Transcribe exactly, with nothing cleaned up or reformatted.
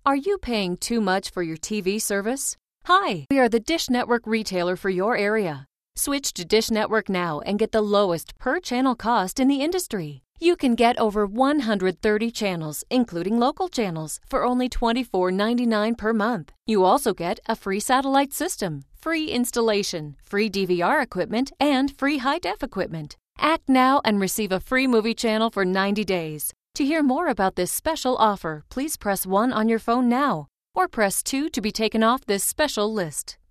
Are you paying too much for your T V service? Hi, we are the Dish Network retailer for your area. Switch to Dish Network now and get the lowest per-channel cost in the industry. You can get over one hundred thirty channels, including local channels, for only twenty-four ninety-nine per month. You also get a free satellite system, free installation, free D V R equipment, and free high-def equipment. Act now and receive a free movie channel for ninety days. To hear more about this special offer, please press one on your phone now, or press two to be taken off this special list.